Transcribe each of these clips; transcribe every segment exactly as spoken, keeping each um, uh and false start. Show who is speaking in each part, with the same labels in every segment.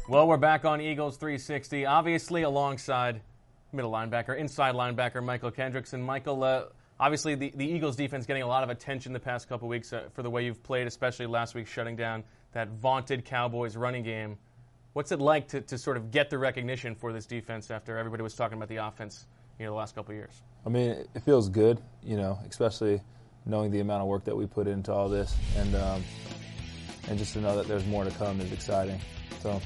Speaker 1: Well, we're back on Eagles three sixty, obviously alongside middle linebacker, inside linebacker Mychal Kendricks. And Mychal, uh, obviously the, the Eagles defense getting a lot of attention the past couple weeks uh, for the way you've played, especially last week shutting down that vaunted Cowboys running game. What's it like to, to sort of get the recognition for this defense after everybody was talking about the offense, you know, the last couple of years?
Speaker 2: I mean, it feels good, you know, especially knowing the amount of work that we put into all this, and um, and just to know that there's more to come is exciting. So.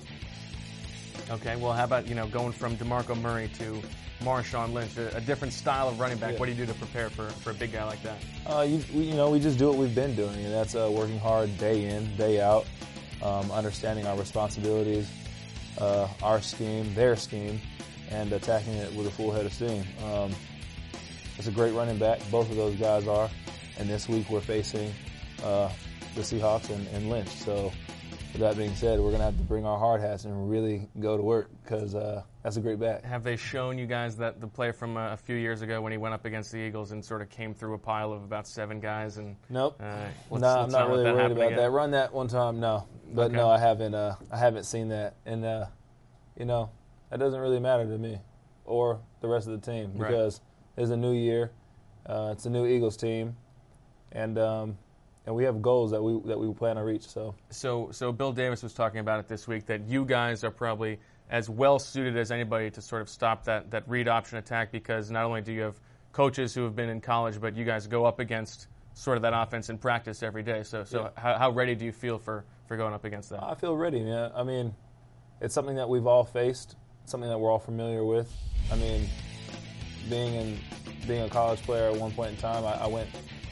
Speaker 1: Okay, well, how about, you know, going from DeMarco Murray to Marshawn Lynch, a, a different style of running back.
Speaker 2: Yeah.
Speaker 1: What do you do to prepare for, for a big guy like that?
Speaker 2: Uh, you, we, you know, we just do what we've been doing, and that's uh, working hard day in, day out, um, understanding our responsibilities, uh, our scheme, their scheme, and attacking it with a full head of steam. Um, it's a great running back. Both of those guys are. And this week we're facing uh, the Seahawks and, and Lynch. So with that being said, we're going to have to bring our hard hats and really go to work because uh, that's a great back.
Speaker 1: Have they shown you guys that the play from a, a few years ago when he went up against the Eagles and sort of came through a pile of about seven guys? And
Speaker 2: Nope.
Speaker 1: Uh,
Speaker 2: no, nah, I'm not really
Speaker 1: that
Speaker 2: worried about
Speaker 1: again?
Speaker 2: that. Run that one time, no. But
Speaker 1: Okay.
Speaker 2: no, I haven't. Uh, I haven't seen that, and uh, you know, that doesn't really matter to me or the rest of the team because
Speaker 1: Right.
Speaker 2: it's a new year. Uh, it's a new Eagles team, and um, and we have goals that we that we plan to reach. So,
Speaker 1: So, so Bill Davis was talking about it this week that you guys are probably as well suited as anybody to sort of stop that, that read option attack because not only do you have coaches who have been in college, but you guys go up against sort of that offense in practice every day. So, so
Speaker 2: Yeah.
Speaker 1: how, how ready do you feel for, for going up against that?
Speaker 2: I feel ready, man. I mean, it's something that we've all faced, something that we're all familiar with. I mean, being in being a college player at one point in time, I, I went,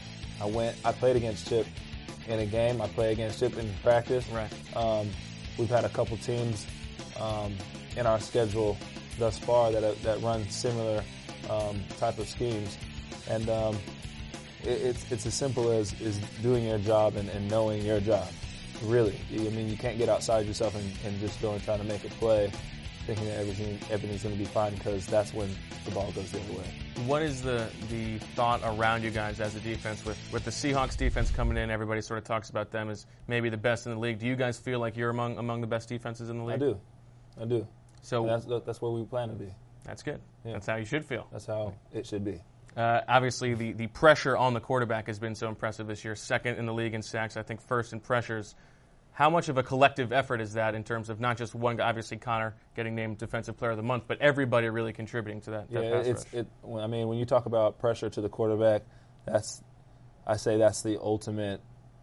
Speaker 2: I went, I played against Chip in a game. I played against Chip in practice.
Speaker 1: Right.
Speaker 2: Um, we've had a couple teams um, in our schedule thus far that that run similar um, type of schemes, and um, it, it's it's as simple as is doing your job and, and knowing your job. Really, I mean, you can't get outside yourself and, and just go and try to make a play, thinking that everything everything's going to be fine because that's when the ball goes the other way.
Speaker 1: What is the, the thought around you guys as a defense? With, with the Seahawks defense coming in, everybody sort of talks about them as maybe the best in the league. Do you guys feel like you're among among the best defenses in the league?
Speaker 2: I do, I do.
Speaker 1: So
Speaker 2: and that's that's where we plan to be.
Speaker 1: That's good.
Speaker 2: Yeah.
Speaker 1: That's how you should feel.
Speaker 2: That's how it should be.
Speaker 1: Uh, obviously, the, the pressure on the quarterback has been so impressive this year. Second in the league in sacks, I think first in pressures. How much of a collective effort is that in terms of not just one guy, obviously Connor getting named Defensive Player of the Month, but everybody really contributing to that, that
Speaker 2: Yeah,
Speaker 1: pass
Speaker 2: it's
Speaker 1: rush?
Speaker 2: it. I mean, when you talk about pressure to the quarterback, that's I say that's the ultimate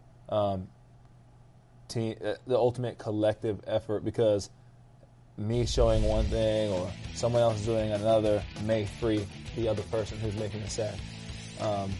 Speaker 2: um, team, uh, the ultimate collective effort because me showing one thing or someone else doing another may free the other person who's making the sack. Um,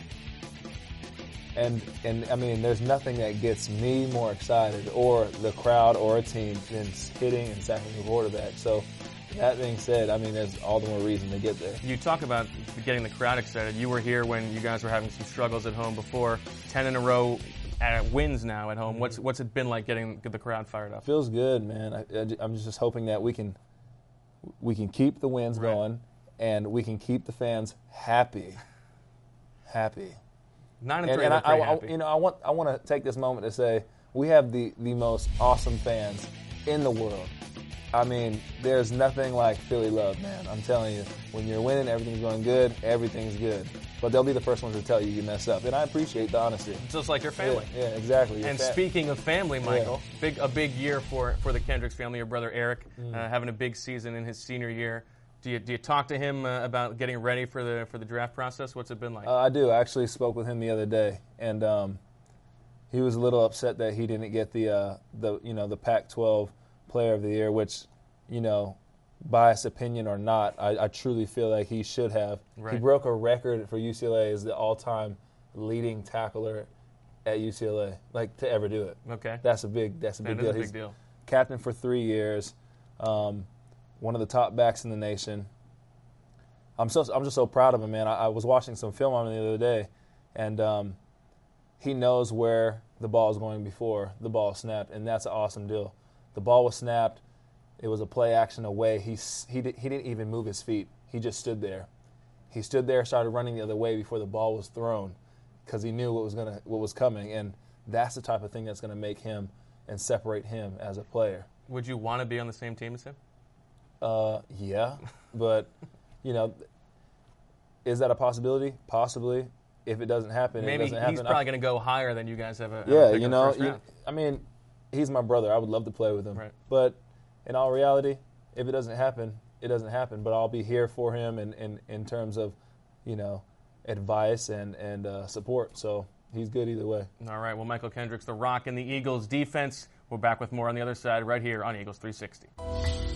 Speaker 2: And, and I mean, there's nothing that gets me more excited or the crowd or a team than hitting and sacking the quarterback. So that being said, I mean, there's all the more reason to get there.
Speaker 1: You talk about getting the crowd excited. You were here when you guys were having some struggles at home before. Ten in a row at wins now at home. What's what's it been like getting the crowd fired up?
Speaker 2: Feels good, man. I, I, I'm just hoping that we can we can keep the wins
Speaker 1: Right.
Speaker 2: going and we can keep the fans happy. Happy.
Speaker 1: Nine and
Speaker 2: And,
Speaker 1: three.
Speaker 2: and
Speaker 1: they're
Speaker 2: I,
Speaker 1: pretty
Speaker 2: I,
Speaker 1: happy.
Speaker 2: you know, I want I want to take this moment to say we have the, the most awesome fans in the world. I mean, there's nothing like Philly love, man. I'm telling you, when you're winning, everything's going good, everything's good. But they'll be the first ones to tell you you mess up, and I appreciate the honesty.
Speaker 1: Just like your family.
Speaker 2: Yeah, yeah, exactly. Your
Speaker 1: And
Speaker 2: fa-
Speaker 1: speaking of family, Michael, big a big year for, for the Kendricks family. Your brother Eric
Speaker 2: Mm.
Speaker 1: uh, having a big season in his senior year. Do you do you talk to him uh, about getting ready for the for the draft process? What's it been like?
Speaker 2: Uh, I do. I actually spoke with him the other day, and um, he was a little upset that he didn't get the uh, the you know the Pac twelve Player of the Year, which, you know, biased opinion or not, I, I truly feel like he should have.
Speaker 1: Right.
Speaker 2: He broke a record for U C L A as the all-time leading tackler at U C L A, like to ever do it.
Speaker 1: Okay.
Speaker 2: That's a big. That's a
Speaker 1: That
Speaker 2: big
Speaker 1: is
Speaker 2: deal.
Speaker 1: a big
Speaker 2: He's
Speaker 1: deal.
Speaker 2: captain for three years. Um, one of the top backs in the nation. I'm so I'm just so proud of him, man. I, I was watching some film on him the other day, and um, he knows where the ball is going before the ball is snapped, and that's an awesome deal. The ball was snapped. It was a play action away. He he did, he didn't even move his feet. He just stood there. He stood there, started running the other way before the ball was thrown, because he knew what was gonna what was coming, and that's the type of thing that's gonna make him and separate him as a player.
Speaker 1: Would you want to be on the same team as him?
Speaker 2: Uh, yeah, but you know, is that a possibility? Possibly. If it doesn't happen,
Speaker 1: Maybe
Speaker 2: it doesn't happen.
Speaker 1: he's probably going to go higher than you guys have a have a
Speaker 2: Yeah,
Speaker 1: pick
Speaker 2: you
Speaker 1: in the
Speaker 2: know,
Speaker 1: first
Speaker 2: you,
Speaker 1: round.
Speaker 2: I mean, he's my brother. I would love to play with him.
Speaker 1: Right.
Speaker 2: But in all reality, if it doesn't happen, it doesn't happen. But I'll be here for him in, in, in terms of, you know, advice and, and uh, support. So he's good either way.
Speaker 1: All right. Well, Mychal Kendricks, the Rock, and the Eagles defense. We're back with more on the other side right here on Eagles three sixty.